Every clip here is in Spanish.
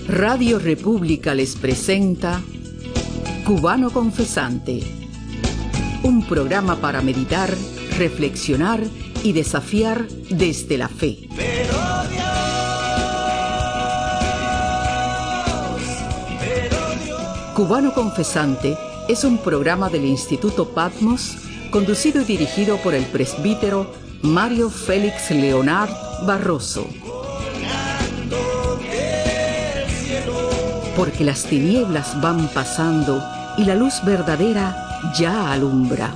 Radio República les presenta Cubano Confesante, un programa para meditar, reflexionar y desafiar desde la fe. Cubano Confesante es un programa del Instituto Patmos, conducido y dirigido por el presbítero Mario Félix Leonard Barroso. Porque las tinieblas van pasando y la luz verdadera ya alumbra.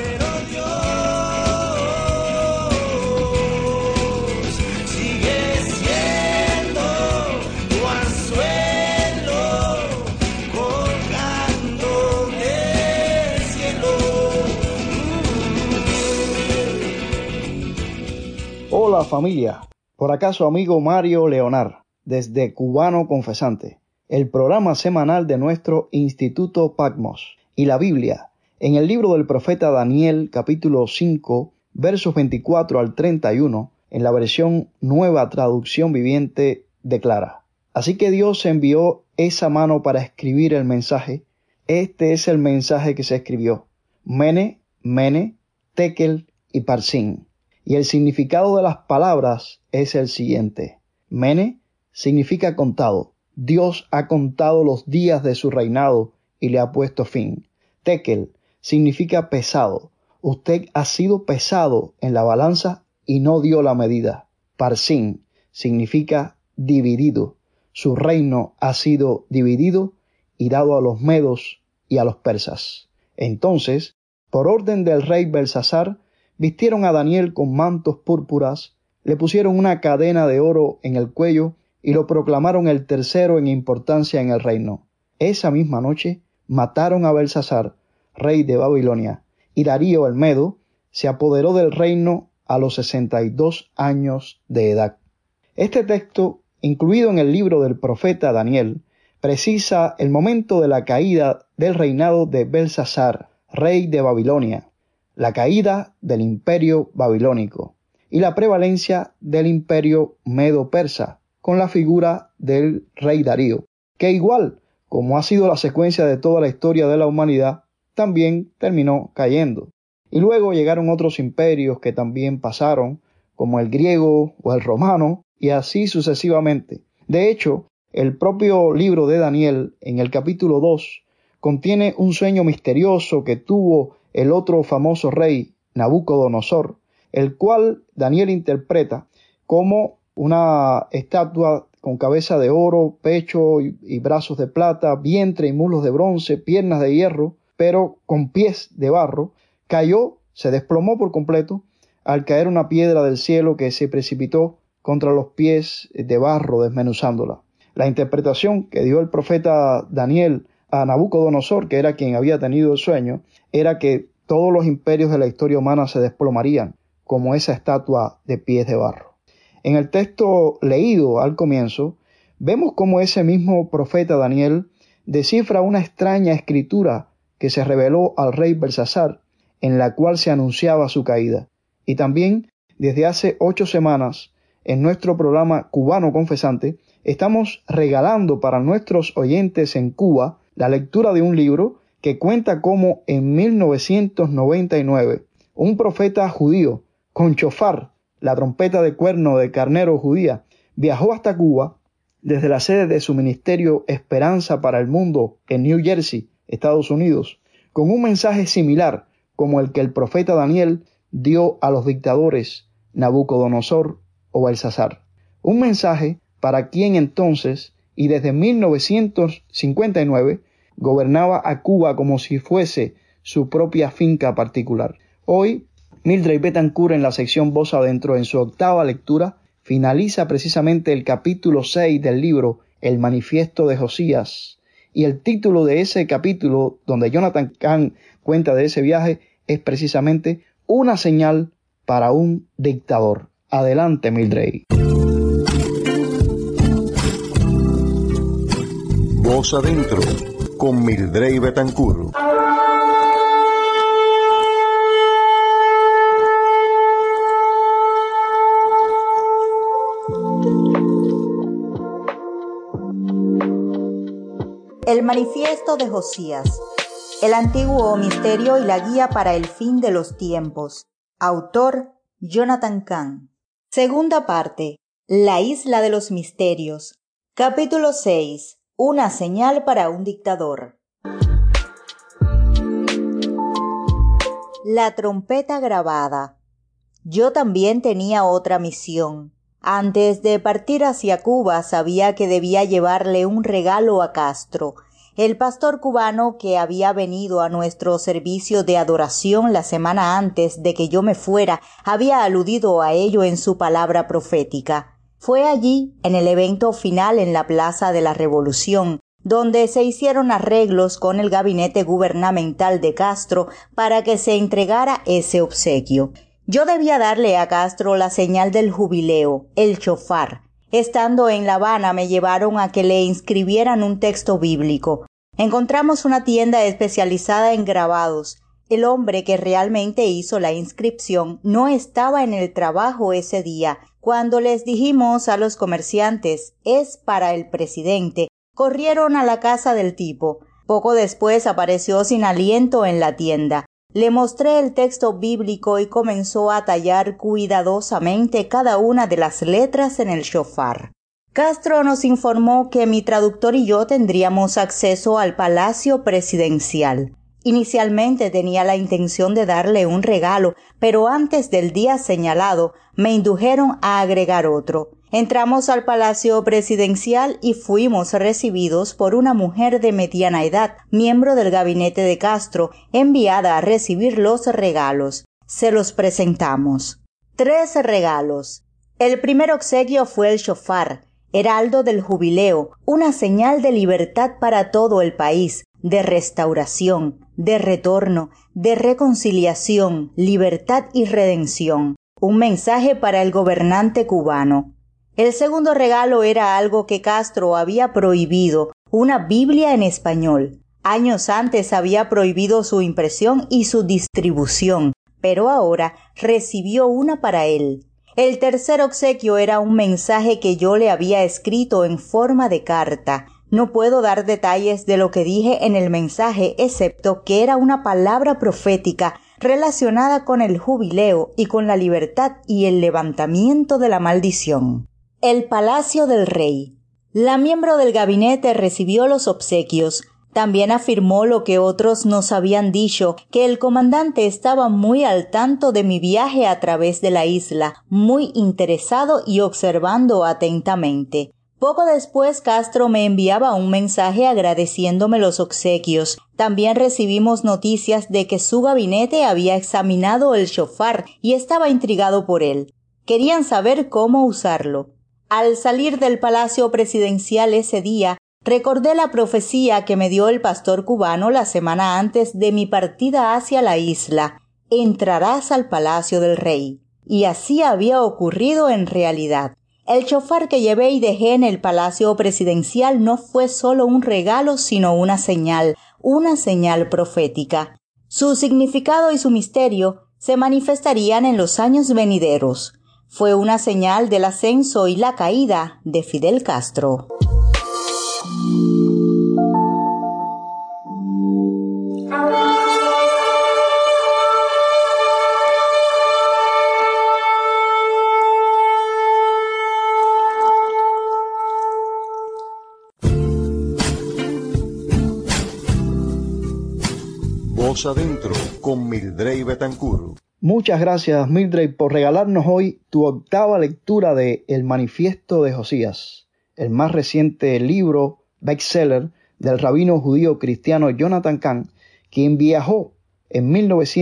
Hola familia, por acá su amigo Mario Leonard, desde Cubano Confesante, el programa semanal de nuestro Instituto Patmos y la Biblia, en el libro del profeta Daniel, capítulo 5, versos 24 al 31, en la versión Nueva Traducción Viviente, declara: Así que Dios envió esa mano para escribir el mensaje. Este es el mensaje que se escribió: Mene, Mene, Tekel y Parsin. Y el significado de las palabras es el siguiente. Mene significa contado. Dios ha contado los días de su reinado y le ha puesto fin. Tekel significa pesado. Usted ha sido pesado en la balanza y no dio la medida. Parsin significa dividido. Su reino ha sido dividido y dado a los medos y a los persas. Entonces, por orden del rey Belsasar, vistieron a Daniel con mantos púrpuras, le pusieron una cadena de oro en el cuello y lo proclamaron el tercero en importancia en el reino. Esa misma noche mataron a Belsasar, rey de Babilonia, y Darío el Medo se apoderó del reino a los 62 años de edad. Este texto, incluido en el libro del profeta Daniel, precisa el momento de la caída del reinado de Belsasar, rey de Babilonia, la caída del imperio babilónico y la prevalencia del imperio medo-persa con la figura del rey Darío, que igual como ha sido la secuencia de toda la historia de la humanidad, también terminó cayendo. Y luego llegaron otros imperios que también pasaron, como el griego o el romano, y así sucesivamente. De hecho, el propio libro de Daniel, en el capítulo 2, contiene un sueño misterioso que tuvo el otro famoso rey, Nabucodonosor, el cual Daniel interpreta como una estatua con cabeza de oro, pecho y brazos de plata, vientre y muslos de bronce, piernas de hierro, pero con pies de barro. Cayó, se desplomó por completo, al caer una piedra del cielo que se precipitó contra los pies de barro, desmenuzándola. La interpretación que dio el profeta Daniel a Nabucodonosor, que era quien había tenido el sueño, era que todos los imperios de la historia humana se desplomarían como esa estatua de pies de barro. En el texto leído al comienzo, vemos cómo ese mismo profeta Daniel descifra una extraña escritura que se reveló al rey Belsasar, en la cual se anunciaba su caída. Y también, desde hace 8 semanas, en nuestro programa Cubano Confesante, estamos regalando para nuestros oyentes en Cuba la lectura de un libro que cuenta cómo en 1999 un profeta judío con chofar, la trompeta de cuerno de carnero judía, viajó hasta Cuba desde la sede de su ministerio Esperanza para el Mundo en New Jersey, Estados Unidos, con un mensaje similar como el que el profeta Daniel dio a los dictadores Nabucodonosor o Belsasar. Un mensaje para quien entonces y desde 1959 gobernaba a Cuba como si fuese su propia finca particular. Hoy, Mildred Betancourt, en la sección Voz Adentro, en su 8ª lectura, finaliza precisamente el capítulo 6 del libro El Manifiesto de Josías. Y el título de ese capítulo, donde Jonathan Cahn cuenta de ese viaje, es precisamente Una señal para un dictador. Adelante, Mildred. Voz Adentro, con Mildred Betancourt. El manifiesto de Josías, el antiguo misterio y la guía para el fin de los tiempos. Autor Jonathan Cahn. Segunda parte. La isla de los misterios. Capítulo 6. Una señal para un dictador. La trompeta grabada. Yo también tenía otra misión. Antes de partir hacia Cuba sabía que debía llevarle un regalo a Castro, el pastor cubano que había venido a nuestro servicio de adoración la semana antes de que yo me fuera. Había aludido a ello en su palabra profética. Fue allí, en el evento final en la Plaza de la Revolución, donde se hicieron arreglos con el gabinete gubernamental de Castro para que se entregara ese obsequio. Yo debía darle a Castro la señal del jubileo, el shofar. Estando en La Habana me llevaron a que le inscribieran un texto bíblico. Encontramos una tienda especializada en grabados. El hombre que realmente hizo la inscripción no estaba en el trabajo ese día. Cuando les dijimos a los comerciantes, es para el presidente, corrieron a la casa del tipo. Poco después apareció sin aliento en la tienda. Le mostré el texto bíblico y comenzó a tallar cuidadosamente cada una de las letras en el shofar. Castro nos informó que mi traductor y yo tendríamos acceso al Palacio Presidencial. Inicialmente tenía la intención de darle un regalo, pero antes del día señalado me indujeron a agregar otro. Entramos al Palacio Presidencial y fuimos recibidos por una mujer de mediana edad, miembro del gabinete de Castro, enviada a recibir los regalos. Se los presentamos. 3 regalos. El primer obsequio fue el shofar, heraldo del jubileo, una señal de libertad para todo el país, de restauración, de retorno, de reconciliación, libertad y redención. Un mensaje para el gobernante cubano. El segundo regalo era algo que Castro había prohibido, una Biblia en español. Años antes había prohibido su impresión y su distribución, pero ahora recibió una para él. El tercer obsequio era un mensaje que yo le había escrito en forma de carta. No puedo dar detalles de lo que dije en el mensaje, excepto que era una palabra profética relacionada con el jubileo y con la libertad y el levantamiento de la maldición. El Palacio del Rey. La miembro del gabinete recibió los obsequios. También afirmó lo que otros nos habían dicho, que el comandante estaba muy al tanto de mi viaje a través de la isla, muy interesado y observando atentamente. Poco después Castro me enviaba un mensaje agradeciéndome los obsequios. También recibimos noticias de que su gabinete había examinado el shofar y estaba intrigado por él. Querían saber cómo usarlo. Al salir del Palacio Presidencial ese día, recordé la profecía que me dio el pastor cubano la semana antes de mi partida hacia la isla. Entrarás al Palacio del Rey. Y así había ocurrido en realidad. El shofar que llevé y dejé en el Palacio Presidencial no fue solo un regalo, sino una señal profética. Su significado y su misterio se manifestarían en los años venideros. Fue una señal del ascenso y la caída de Fidel Castro. Voz Adentro con Mildred Betancourt. Muchas gracias, Mildred, por regalarnos hoy tu octava lectura de El Manifiesto de Josías, el más reciente libro bestseller del rabino judío cristiano Jonathan Cahn, quien viajó en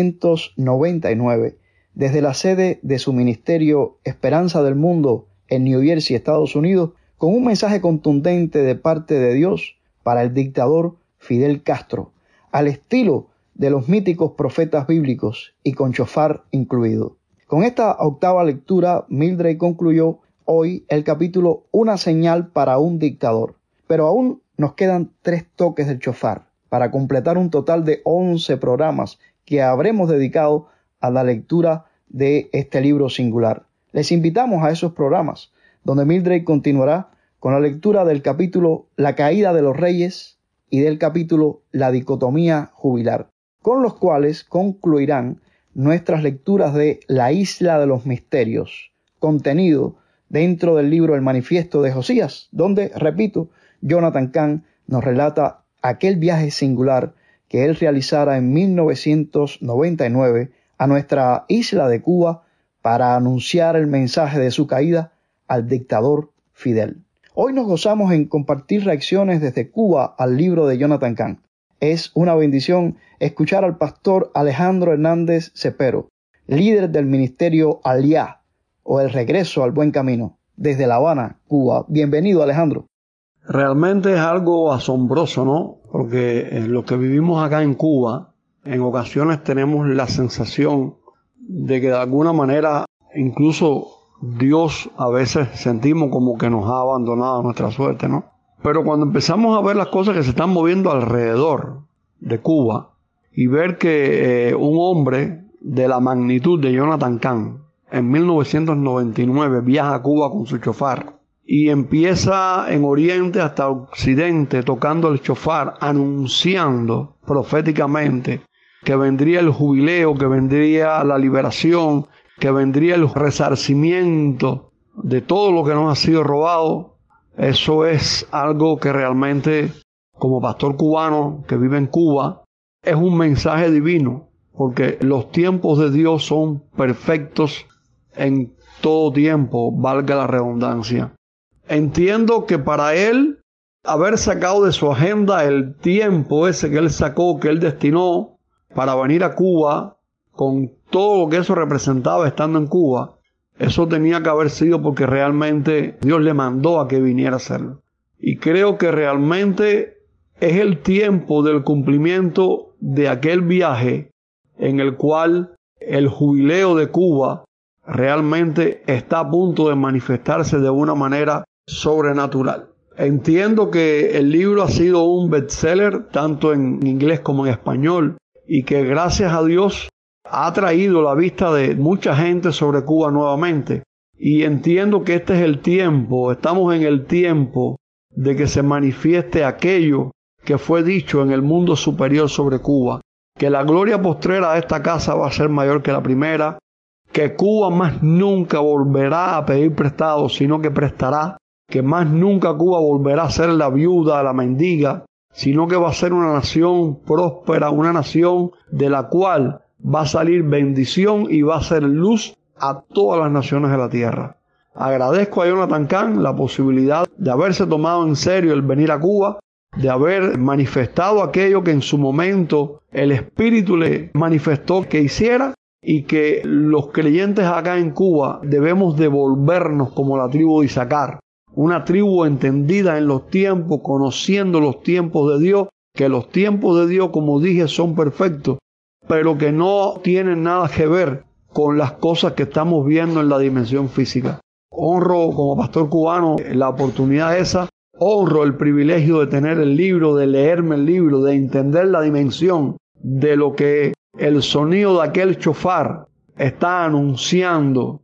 1999 desde la sede de su ministerio Esperanza del Mundo en New Jersey, Estados Unidos, con un mensaje contundente de parte de Dios para el dictador Fidel Castro, al estilo de los míticos profetas bíblicos y con shofar incluido. Con esta octava lectura, Mildred concluyó hoy el capítulo Una señal para un dictador. Pero aún nos quedan 3 toques del shofar para completar un total de 11 programas que habremos dedicado a la lectura de este libro singular. Les invitamos a esos programas, donde Mildred continuará con la lectura del capítulo La caída de los reyes y del capítulo La dicotomía jubilar, con los cuales concluirán nuestras lecturas de La isla de los misterios, contenido dentro del libro El manifiesto de Josías, donde, repito, Jonathan Cahn nos relata aquel viaje singular que él realizara en 1999 a nuestra isla de Cuba para anunciar el mensaje de su caída al dictador Fidel. Hoy nos gozamos en compartir reacciones desde Cuba al libro de Jonathan Cahn. Es una bendición escuchar al pastor Alejandro Hernández Cepero, líder del ministerio Aliá, o El Regreso al Buen Camino, desde La Habana, Cuba. Bienvenido, Alejandro. Realmente es algo asombroso, ¿no? Porque lo que vivimos acá en Cuba, en ocasiones tenemos la sensación de que de alguna manera incluso Dios a veces sentimos como que nos ha abandonado nuestra suerte, ¿no? Pero cuando empezamos a ver las cosas que se están moviendo alrededor de Cuba y ver que un hombre de la magnitud de Jonathan Cahn en 1999 viaja a Cuba con su chofar y empieza en Oriente hasta Occidente tocando el chofar, anunciando proféticamente que vendría el jubileo, que vendría la liberación, que vendría el resarcimiento de todo lo que nos ha sido robado. Eso es algo que realmente, como pastor cubano que vive en Cuba, es un mensaje divino, porque los tiempos de Dios son perfectos en todo tiempo, valga la redundancia. Entiendo que para él, haber sacado de su agenda el tiempo ese que él sacó, que él destinó para venir a Cuba, con todo lo que eso representaba estando en Cuba, eso tenía que haber sido porque realmente Dios le mandó a que viniera a hacerlo. Y creo que realmente es el tiempo del cumplimiento de aquel viaje en el cual el jubileo de Cuba realmente está a punto de manifestarse de una manera sobrenatural. Entiendo que el libro ha sido un bestseller tanto en inglés como en español y que gracias a Dios ha traído la vista de mucha gente sobre Cuba nuevamente. Y entiendo que este es el tiempo, estamos en el tiempo de que se manifieste aquello que fue dicho en el mundo superior sobre Cuba, que la gloria postrera de esta casa va a ser mayor que la primera, que Cuba más nunca volverá a pedir prestado, sino que prestará, que más nunca Cuba volverá a ser la viuda, la mendiga, sino que va a ser una nación próspera, una nación de la cual va a salir bendición y va a ser luz a todas las naciones de la tierra. Agradezco a Jonathan Cahn la posibilidad de haberse tomado en serio el venir a Cuba, de haber manifestado aquello que en su momento el Espíritu le manifestó que hiciera, y que los creyentes acá en Cuba debemos devolvernos como la tribu de Isaacar, una tribu entendida en los tiempos, conociendo los tiempos de Dios, que los tiempos de Dios, como dije, son perfectos, pero que no tienen nada que ver con las cosas que estamos viendo en la dimensión física. Honro como pastor cubano la oportunidad esa, honro el privilegio de tener el libro, de leerme el libro, de entender la dimensión de lo que el sonido de aquel chofar está anunciando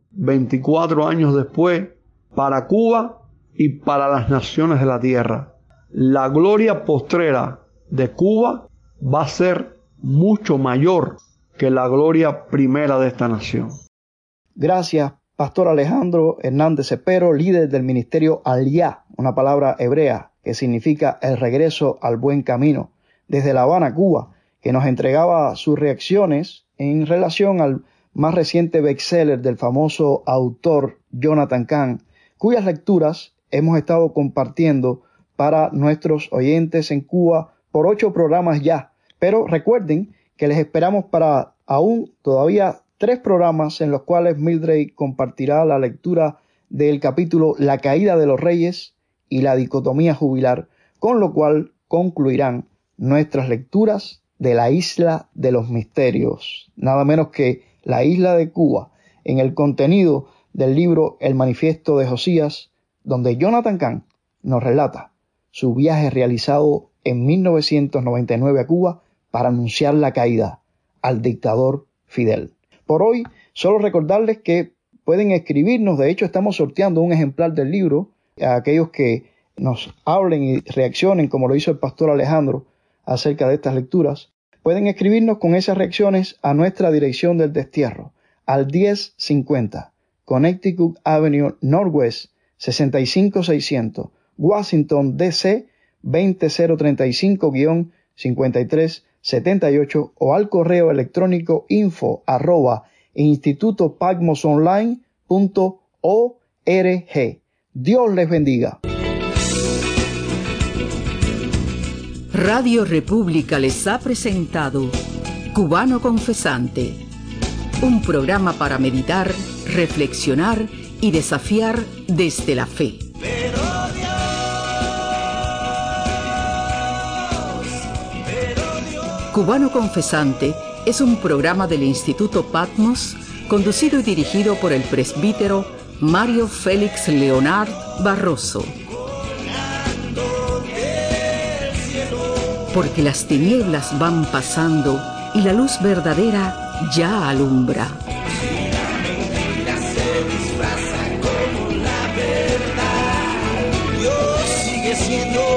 24 años después para Cuba y para las naciones de la tierra. La gloria postrera de Cuba va a ser mucho mayor que la gloria primera de esta nación. Gracias, Pastor Alejandro Hernández Cepero, líder del ministerio Aliá, una palabra hebrea que significa el regreso al buen camino, desde La Habana, Cuba, que nos entregaba sus reacciones en relación al más reciente bestseller del famoso autor Jonathan Cahn, cuyas lecturas hemos estado compartiendo para nuestros oyentes en Cuba por 8 programas ya. Pero recuerden que les esperamos para aún todavía 3 programas en los cuales Mildred compartirá la lectura del capítulo La caída de los reyes y la dicotomía jubilar, con lo cual concluirán nuestras lecturas de la isla de los misterios, nada menos que la isla de Cuba, en el contenido del libro El manifiesto de Josías, donde Jonathan Cahn nos relata su viaje realizado en 1999 a Cuba para anunciar la caída al dictador Fidel. Por hoy, solo recordarles que pueden escribirnos, de hecho estamos sorteando un ejemplar del libro a aquellos que nos hablen y reaccionen como lo hizo el pastor Alejandro acerca de estas lecturas, pueden escribirnos con esas reacciones a nuestra dirección del destierro, al 1050 Connecticut Avenue Northwest 65600, Washington DC 20035-5378 o al correo electrónico info@institutopatmosonline.org. Dios les bendiga. Radio República les ha presentado Cubano Confesante, un programa para meditar, reflexionar y desafiar desde la fe. Cubano Confesante es un programa del Instituto Patmos, conducido y dirigido por el presbítero Mario Félix Leonard Barroso. Porque las tinieblas van pasando y la luz verdadera ya alumbra. Dios sigue siendo